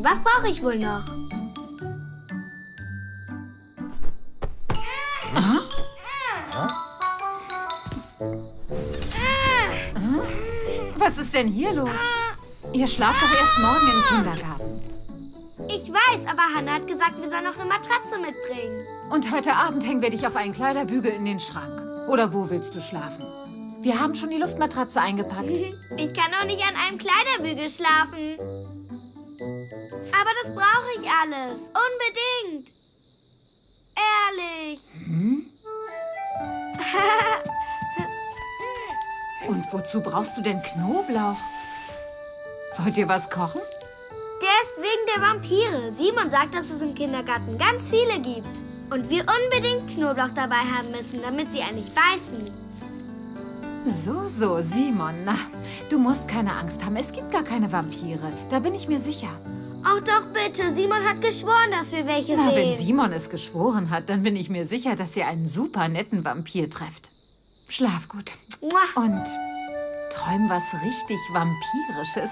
was brauche ich wohl noch? Was ist denn hier los? Ihr schlaft doch erst morgen im Kindergarten. Ich weiß, aber Hannah hat gesagt, wir sollen noch eine Matratze mitbringen. Und heute Abend hängen wir dich auf einen Kleiderbügel in den Schrank. Oder wo willst du schlafen? Wir haben schon die Luftmatratze eingepackt. Ich kann doch nicht an einem Kleiderbügel schlafen. Aber das brauche ich alles. Unbedingt. Ehrlich. Und wozu brauchst du denn Knoblauch? Wollt ihr was kochen? Der ist wegen der Vampire. Simon sagt, dass es im Kindergarten ganz viele gibt. Und wir unbedingt Knoblauch dabei haben müssen, damit sie einen nicht beißen. So, Simon. Na, du musst keine Angst haben. Es gibt gar keine Vampire. Da bin ich mir sicher. Ach doch bitte, Simon hat geschworen, dass wir welche Na, sehen. wenn Simon es geschworen hat, dann bin ich mir sicher, dass ihr einen super netten Vampir trefft. Schlaf gut. Muah. Und träum was richtig Vampirisches.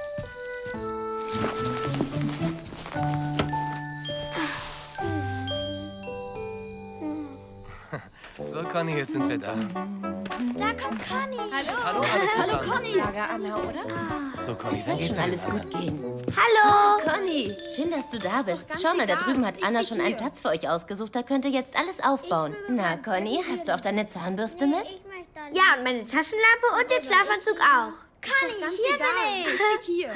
So, Conny, jetzt sind wir da. Da kommt Conny. Hallo, alle zusammen. Conny. Lager, Anna, oder? So, Conny, dann Wird geht's schon alles weiter. gut gehen. Hallo. Conny, schön, dass du da bist. Schau mal, da drüben hat Anna schon einen Platz für euch ausgesucht. Da könnt ihr jetzt alles aufbauen. Na, Conny, hast du auch deine Zahnbürste mit? Ja, und meine Taschenlampe und den Schlafanzug auch. Conny, hier bin ich. Hier.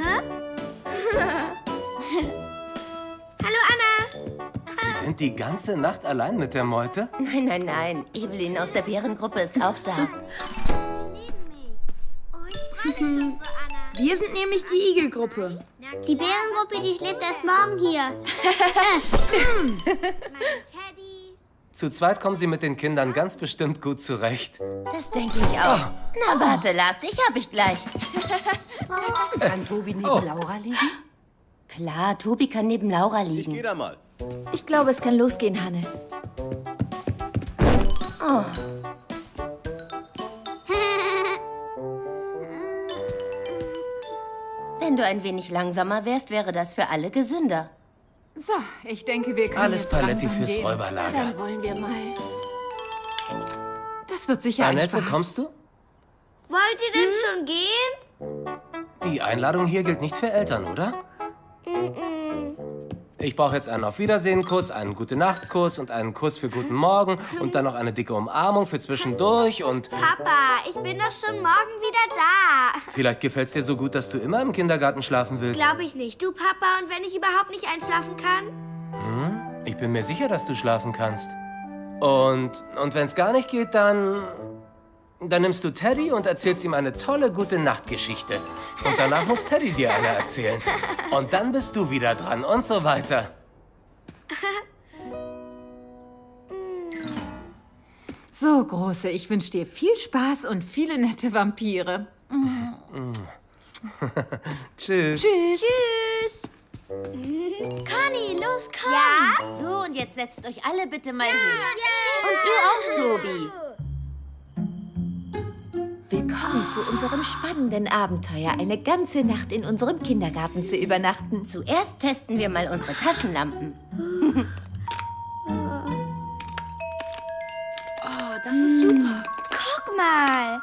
Hallo, Anna. Sie sind die ganze Nacht allein mit der Meute? Nein, nein, nein. Evelyn aus der Bärengruppe ist auch da. Neben mich. Oh, ich freue mich schon so, Anna. Wir sind nämlich die Igelgruppe. Die Bärengruppe, die schläft erst morgen hier. Mein Teddy. Zu zweit kommen Sie mit den Kindern ganz bestimmt gut zurecht. Das denke ich auch. Na, warte, Lars, dich hab ich gleich. Kann Tobi neben Laura liegen? Klar, Tobi kann neben Laura Ich liegen. geh da mal. Ich glaube, es kann losgehen, Hanne. Oh, wenn du ein wenig langsamer wärst, wäre das für alle gesünder. So, ich denke, wir können Alles jetzt Paletti langsam fürs gehen. Räuberlager. Dann wollen wir mal. Das wird sicher ein Annette, Spaß. kommst du? Wollt ihr denn schon gehen? Die Einladung hier gilt nicht für Eltern, oder? Ich brauche jetzt einen Auf-Wiedersehen-Kuss, einen Gute-Nacht-Kuss und einen Kuss für Guten Morgen und dann noch eine dicke Umarmung für zwischendurch und Papa, ich bin doch schon morgen wieder da. vielleicht gefällt's dir so gut, dass du immer im Kindergarten schlafen willst. Glaube ich nicht. Du, Papa, und wenn ich überhaupt nicht einschlafen kann? Ich bin mir sicher, dass du schlafen kannst. Und wenn's gar nicht geht, dann nimmst du Teddy und erzählst ihm eine tolle Gute-Nacht-Geschichte. Und danach muss Teddy dir eine erzählen. Und dann bist du wieder dran und so weiter. So, Große, ich wünsche dir viel Spaß und viele nette Vampire. Tschüss. Tschüss. Conny, los, komm. Ja? So, und jetzt setzt euch alle bitte mal hin. Und du auch, Tobi. Willkommen zu unserem spannenden Abenteuer, eine ganze Nacht in unserem Kindergarten zu übernachten. Zuerst testen wir mal unsere Taschenlampen. Oh, das ist super. Guck mal.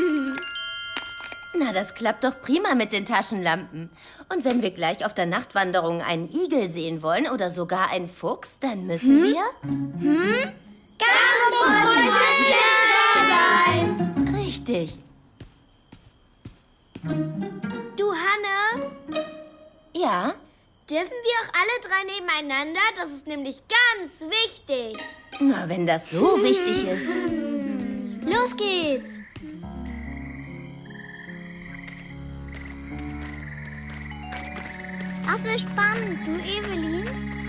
Na, das klappt doch prima mit den Taschenlampen. Und wenn wir gleich auf der Nachtwanderung einen Igel sehen wollen oder sogar einen Fuchs, dann müssen wir... Richtig. Du, Hanne, Ja? dürfen wir auch alle drei nebeneinander? Das ist nämlich ganz wichtig. Na, wenn das so wichtig ist. Los geht's. Ach, so spannend. Du, Evelyn?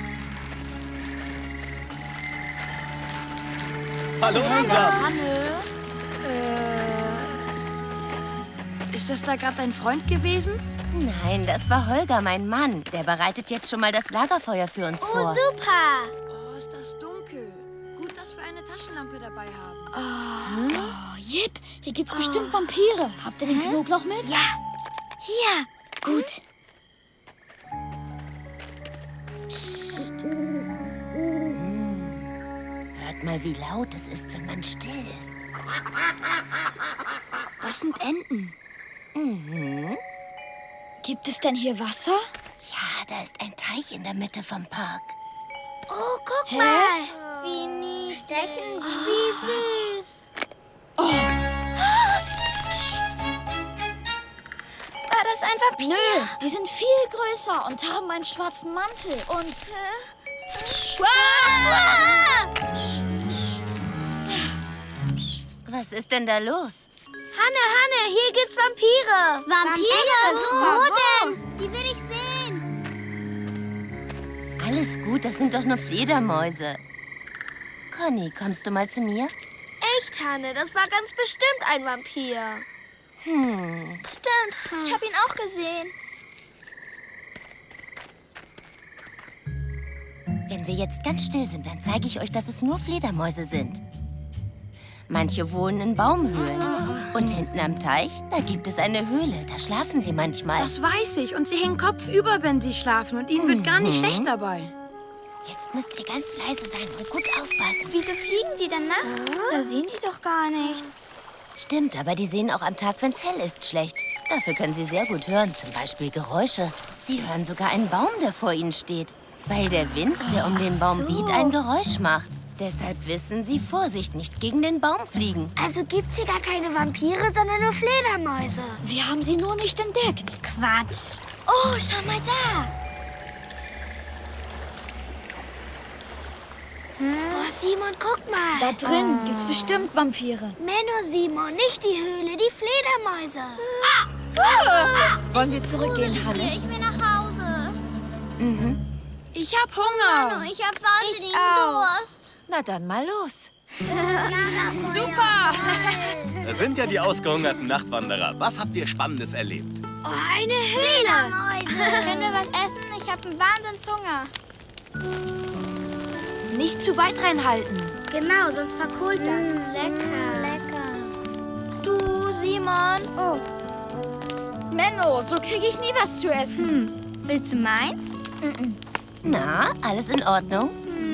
Hallo zusammen. Hanne, ist das da gerade dein Freund gewesen? Nein, das war Holger, mein Mann. Der bereitet jetzt schon mal das Lagerfeuer für uns Oh, vor. super. Oh, ist das dunkel. Gut, dass wir eine Taschenlampe dabei haben. Oh, Jip, hier gibt's bestimmt Vampire. Habt ihr den Knoblauch mit? Ja. Hier. Gut. mal, wie laut es ist, wenn man still ist. Das sind Enten. Mhm. Gibt es denn hier Wasser? Ja, da ist ein Teich in der Mitte vom Park. Oh, guck mal. Wie niedlich. Stechen Wie süß. War das ein Vampir? Nö, die sind viel größer und haben einen schwarzen Mantel und... Was ist denn da los? Hanne, hier gibt's Vampire. Vampire? Super. Wo denn? Die will ich sehen. Alles gut, das sind doch nur Fledermäuse. Conny, kommst du mal zu mir? Echt, Hanne, das war ganz bestimmt ein Vampir. Stimmt, ich habe ihn auch gesehen. Wenn wir jetzt ganz still sind, dann zeige ich euch, dass es nur Fledermäuse sind. Manche wohnen in Baumhöhlen. Und hinten am Teich, da gibt es eine Höhle. Da schlafen sie manchmal. Das weiß ich. Und sie hängen kopfüber, wenn sie schlafen. Und ihnen wird gar nicht schlecht dabei. Jetzt müsst ihr ganz leise sein und gut aufpassen. Wieso fliegen die denn nachts? Da sehen die doch gar nichts. Stimmt, aber die sehen auch am Tag, wenn's hell ist, schlecht. Dafür können sie sehr gut hören, zum Beispiel Geräusche. Sie hören sogar einen Baum, der vor ihnen steht. Weil der Wind, der um den Baum weht, ein Geräusch macht. Deshalb wissen sie, Vorsicht, nicht gegen den Baum fliegen. Also gibt's hier gar keine Vampire, sondern nur Fledermäuse. Wir haben sie nur nicht entdeckt. Quatsch. Oh, schau mal da. Boah, Simon, guck mal. Da drin gibt's bestimmt Vampire. Menno, Simon, nicht die Höhle, die Fledermäuse. Wollen wir zurückgehen, Hanne? Ich will nach Hause. Ich hab Hunger. Ich hab wahnsinnigen Durst. Na dann mal los. Super. Da sind ja die ausgehungerten Nachtwanderer. Was habt ihr Spannendes erlebt? Oh, eine Höhle. Können wir was essen? Ich hab einen Wahnsinnshunger. Nicht zu weit reinhalten. Genau, sonst verkohlt das. Lecker. Du, Simon. Oh. Menno, so kriege ich nie was zu essen. Willst du meins? Na, alles in Ordnung?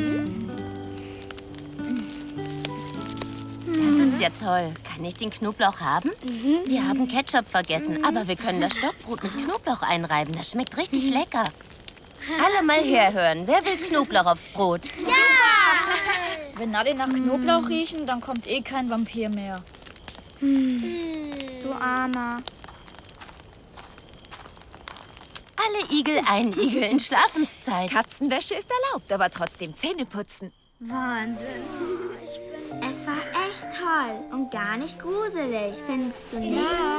Das ist ja toll. Kann ich den Knoblauch haben? Wir haben Ketchup vergessen, aber wir können das Stockbrot mit Knoblauch einreiben. Das schmeckt richtig lecker. Alle mal herhören. Wer will Knoblauch aufs Brot? Wenn alle nach Knoblauch riechen, dann kommt eh kein Vampir mehr. Du Armer. Alle Igel einigeln. Schlafenszeit. Katzenwäsche ist erlaubt, aber trotzdem Zähne putzen. Wahnsinn. Es war echt toll und gar nicht gruselig, findest du nicht?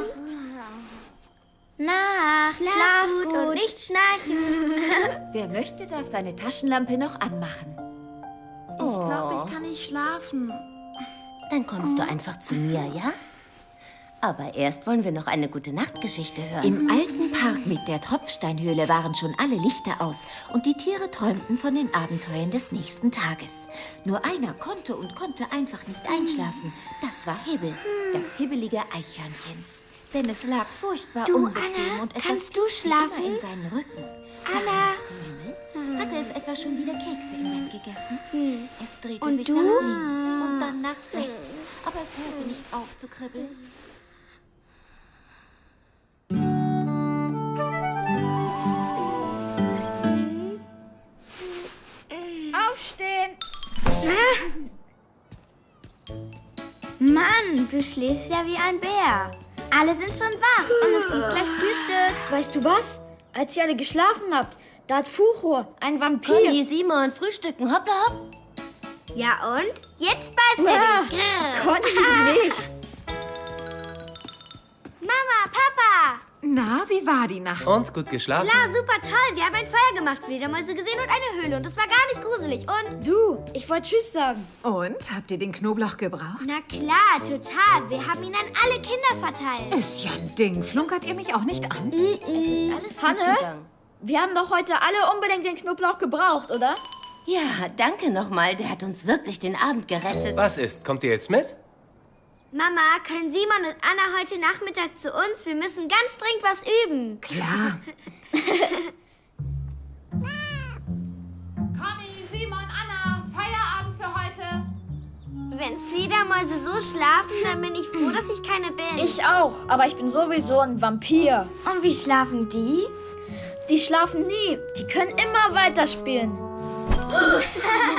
Nacht. Schlaf gut und nicht schnarchen. Wer möchte, darf seine Taschenlampe noch anmachen. Oh, Kann ich schlafen? dann kommst du einfach zu mir, ja? Aber erst wollen wir noch eine gute Nachtgeschichte hören. Im alten Park mit der Tropfsteinhöhle waren schon alle Lichter aus und die Tiere träumten von den Abenteuern des nächsten Tages. Nur einer konnte einfach nicht einschlafen. Das war Hibbel, das hibbelige Eichhörnchen. Denn es lag furchtbar Du, unbequem Anna, und etwas kannst du piekste immer schlafen? in seinen Rücken. Anna. Nach Himmelsgrüne hatte es etwa schon wieder Kekse im Bett gegessen. Es drehte Und sich du? nach links und dann nach rechts, aber es hörte nicht auf zu kribbeln. Aufstehen! Mann, du schläfst ja wie ein Bär. Alle sind schon wach und es gibt gleich Frühstück. Weißt du was? Als ihr alle geschlafen habt, da hat Fuchur, ein Vampir. Conny, Simon, frühstücken, hoppla hopp. Ja und? Jetzt beißt er Ja, dich. Grrr. Conny nicht. Mama, Papa. Na, wie war die Nacht? Und gut geschlafen? Klar, super toll. Wir haben ein Feuer gemacht, Fledermäuse gesehen und eine Höhle. Und es war gar nicht gruselig. Und? Du, ich wollte Tschüss sagen. Und, habt ihr den Knoblauch gebraucht? Na klar, total. Wir haben ihn an alle Kinder verteilt. Ist ja ein Ding. Flunkert ihr mich auch nicht an? Es ist alles gut Hanne? gegangen. Wir haben doch heute alle unbedingt den Knoblauch gebraucht, oder? Ja, danke nochmal. Der hat uns wirklich den Abend gerettet. Was ist? Kommt ihr jetzt mit? Mama, können Simon und Anna heute Nachmittag zu uns? Wir müssen ganz dringend was üben. Klar. Conny, Simon, Anna, Feierabend für heute. Wenn Fledermäuse so schlafen, dann bin ich froh, dass ich keine bin. Ich auch, aber ich bin sowieso ein Vampir. Und wie schlafen die? Die schlafen nie. Die können immer weiterspielen.